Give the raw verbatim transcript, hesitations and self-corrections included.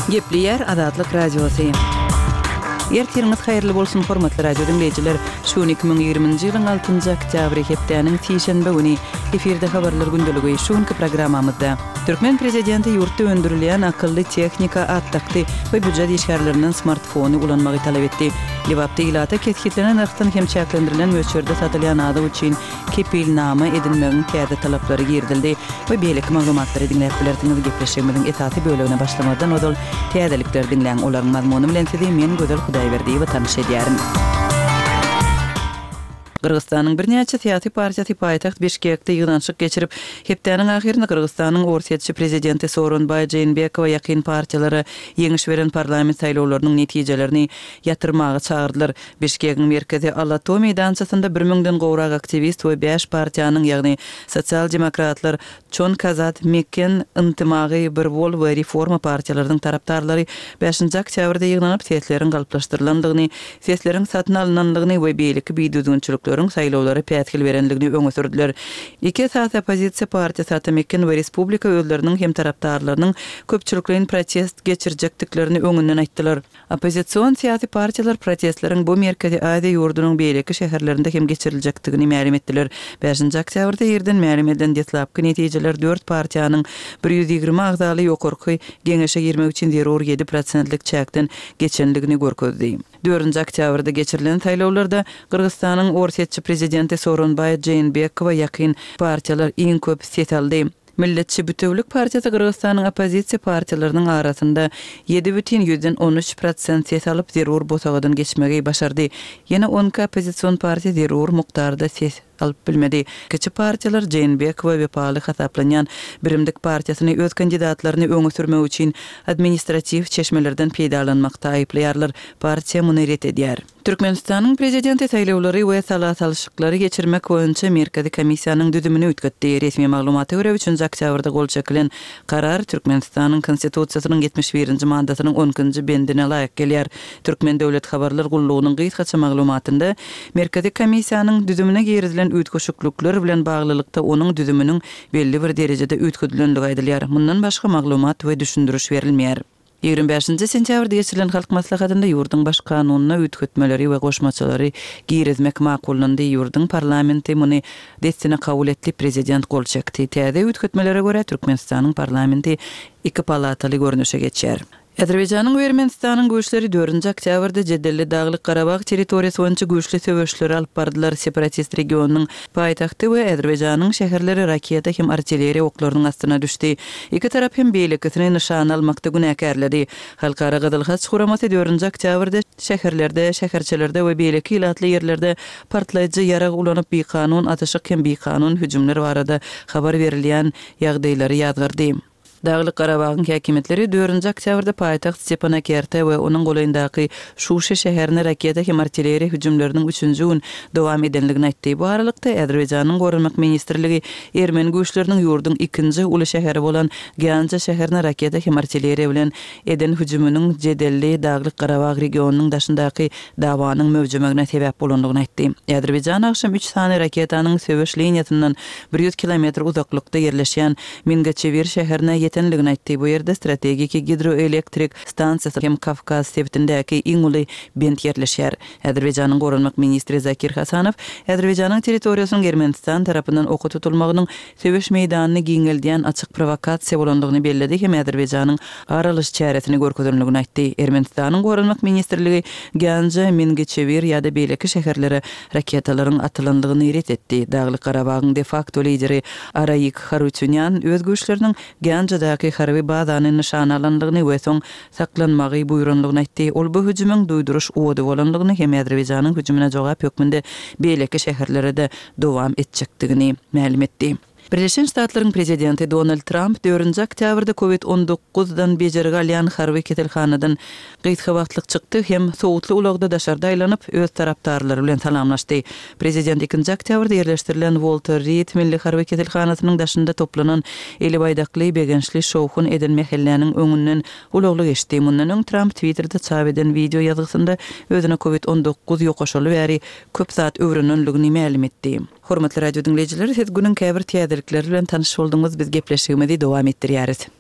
Gepli yer Azatlyk radiosu. Ertiriniz hayırlı bolsun hormatly radio dinleyijiler. Şu iki bin ýygrymynjy ýylyň altynjy oktýabry hepdeniň Tiýşenbe güni efirde habarlar gündöligi şuňky programmamyzda Türkmen prezidenti ýurtda öndürilýän akylly tehnika attakty we büdjet işgärlerinden smartfony ulanmagy talap etdi. Liwapda ilata ketkitlenen aqtan hem çäklendirilen möçürde satylýan ady üçin kepilnama edilmegin täze talaplary girdildi we beýleki maglumatlary dinläp bilerdiňiz. Gepleşigimiziň etati bölügine başlamadan odal täzelikler dinleň olaryň mazmuny bilen sizi men gözel Hudaýberdi we tanış edýärim. Kırgızstanyň birnäçe syýasy partiýasy paýtaxt Bişkekde ýygdançyk geçirip, hepdeniň ahyrynda Kırgızstanyň orsiýetçi prezidenti Soronbay Jeenbekow ýakyn partiýalary ýeňiş beren parlament saýlawlarynyň netijelerini ýatyrmagy çagyrdylar. Bişkekiň merkezi Alato meýdançasynda bir miňden gowrak aktivist we beş partiýanyň, ýagny Sosial Demokratlar, Çon Kazat, Mekken, Intimagy, Bir bol we Reforma partiýalarynyň tarapdarlary beşinji oktýabrda ýygnanyp seslerin galyplaşdyrylandygyny, seslerin satyn alynandygyny we beýleki biýdüdünçülük saýlawlary pätkil berenligini öňe sürdüler. Iki esas opozisiýa partiýasy Mekken we Respublika öýleriniň hem tarapdarlarynyň köpçülikliň protest geçirjekdiklerini öňünden aýtdylar. Opozisiýon syýasy partiýalar protestleriň bu merkezi Aziýa ýurdunyň beýleki şäherlerinde hem geçiriljekdigini ma'lum etdiler. beşinji oktýabrda ýerden ma'lum edilen deslapky netijeler dört partiýanyň bir ýüz ýygrimi agzaly ýokurky geňeşe girmek üçin zerur ýedi prosentlik çäkden geçenligini görkezdi. dördünji oktýabrda geçirilen saýlawlarda Kırgızstanyň orsiýetçi prezidenti Soronbay Jeenbekow ýakyn partiýalar iň köp ses aldy. Milletçi Bütewlik partiýasy Kırgızstanyň opozisiýa partiýalarynyň arasynda ýedi бүтүn ýüzden on üç prosent ses alyp zerur bosagadan geçmegi başardy. Ýene on opozisiýon partiýa zerur mukdarda ses alyp bilmedi. Kiçi partiýalar Jeenbekow we paly hasaplanýan Birimdik partiýasyny öz kandidatlaryny öňe sürmek üçin administrativ çeşmelerden peýdalanmakda aýplaýarlar. Partiýa muny ret edýär. Türkmenistanyň prezidenti saýlawlary we salat alşyklary geçirmek boýunça Merkezi komissiýanyň düzümini ütketdi. Resmi maglumaty görä üçinji oktýabrda gol çekilen karar Türkmenistanyň konstitusiýasynyň yetmiş birinji mandatynyň onunji bendine laýyk gelýär. Türkmen döwlet habarlar gullugynyň gyýtgaça maglumatynda Merkezi komissiýanyň düzümine gerizilen üýtgeşiklükler bilen baglylykda onuň düzüminiň belli bir derejede üýtgedilenligi aýdylýar. Mundan başga maglumat we düşündürüş berilmeýär. ýygrimi beşinji sentýabrda geçirilen halk maslahatynda ýurduň baş kanunyna üýtgetmeleri we goşmaçylary girizmek makullandy. Ýurduň parlamenti muny destine kabul etdi. Prezident gol çekdi. Täze üýtgetmelere görä Türkmenistanyň parlamenti iki palataly görnüşe geçýär. Azerbaýjanyň we Ermenistanyň güýçleri dördünji oktýabrda Jedelli Daglyk Garabag territoriýasy boýunça güýçli söwüşleri alyp bardylar. Separatist regionynyň paýtagty we Azerbaýjanyň şäherleri raketa hem artilleriýa oklarynyň astyna düşdi. Iki tarap hem beýlekini nişan almakda günäkärledi. Halkara Gyzyl Haç guramasy dördünji oktýabrda şäherlerde, şäherçelerde we beýleki ilatly ýerlerde partlaýjy ýarag ulanyp bikanun atyşyk hem bikanun hüjümleri barada habar berilýän ýagdaýlary ýazgyrdy. Daglyk Garabagyň häkimetleri dördünji oktýabrda paýtaxt Stepanakerte we onuň golandaky Şuşa şäherine raketa hem artilleriýa hüjümleriniň üçünji gün dowam edenligini aýtdy. Bu aralykda Azerbaýjanyň Gorunmak ministrligi Ermeni güýçleriniň ýurduň ikinji uly şäheri bolan Ganja şäherine raketa hem artilleriýa bilen eden hüjüminiň Jedelli Daglyk Garabag regionunyň daşyndaky dawanyň mewjudmegine sebäp bolandygyny aýtdy. Azerbaýjan akşam üç sany raketanyň söwüş liniýasyndan bir ýüz kilometr uzaklykda ýerleşýän Mingaçevir şäherine yetenligini aýtdy. Bu ýerde strategik hidroelektrik stansiýasy hem Kafkaz sebitindäki iň uly bent ýerleşýär. Azerbaýjanyň Gorunmak ministri Zakir Hasanow Azerbaýjanyň territoriýasynyň Ermenistan tarapyndan oka tutulmagynyň söwüş meýdanyny giňeldiýän açyk provokasiýa bolandygyny bellidi hem Azerbaýjanyň aralyş çäresini görkezlenligini aýtdy. Ermenistanyň Gorunmak ministrligi Ganja, Mingaçevir ýa-da beýleki şäherlere raketalaryň atylandygyny ret etdi. Daglyk Garabagyň de facto lideri Arayik Harutyunyan öz güýçleriniň Ganja Daki harbi bazanyň nişan alandygyny we soň saklanmagy buýranlygyny aýtdy. Ol bu hüjümüň duýduruş owdy bolanlygyny hem Azerbaýjanyň hüjümine jogap ýokmunda beýleki şäherlere de dowam etjekdigini ma'lum etdi. Birleşen Ştatlaryň prezidenti Donald Trump dördünji oktýabrda covid on dokuzdan bejerigi alýan harby ketelhanadan gyýtga wagtlyk çykdy hem sowutly ulagda daşarda aýlanyp öz tarapdarlary bilen salamlaşdy. Prezident ikinji oktýabrda ýerleşdirilen Walter Reed milli harby ketelhanasynyň daşynda toplanan eli baýdakly begençli şowhun eden mehelläniň öňünden ulagly geçdi. Mundan öň Trump Twitterda çap eden video ýazgysynda özüne covid on dokuz ýokaşaly bäri köp saat öwrenenligini ma'lum etdi. Hormatly radio dinleyijiler, siz günüň käbir täzelikleri bilen tanyş boldunuz. Biz gepleşigimizi dowam etdirýäris.